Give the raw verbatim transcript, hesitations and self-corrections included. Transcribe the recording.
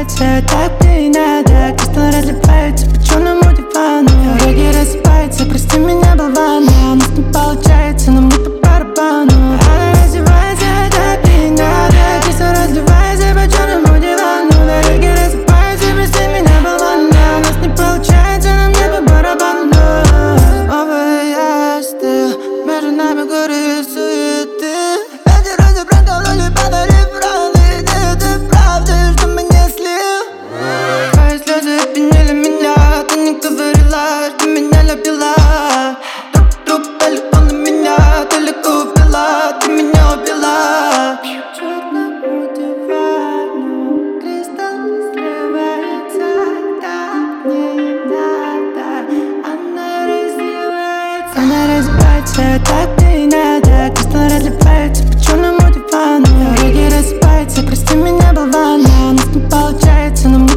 разбивается, так мне и надо. Кристалл разливается по черному дивану. Дороги рассыпаются, прости меня, болвана. У нас не получается, но мне по барабану. Она раздевается, так мне и надо. Кристалл разливается по черному дивану. Дороги рассыпаются, прости меня, болвана. У нас не получается, но мне по барабану. Снова я стыл, между нами горы и суеты. Эти розы прокололи, падали в раны. Нет, это правда, что меня слил. Твои слезы опьянили меня. Ты не говорила, что меня любила. Друг друг далеко на меня. Далеко убила, ты меня убила. Черному дивану кристалл сливается, так мне и надо. Она развивается, она разбивается, так мне и надо. Кристалл разливается по черному дивану. Дороги рассыпаются, прости меня, болвана. У нас не получается, но мне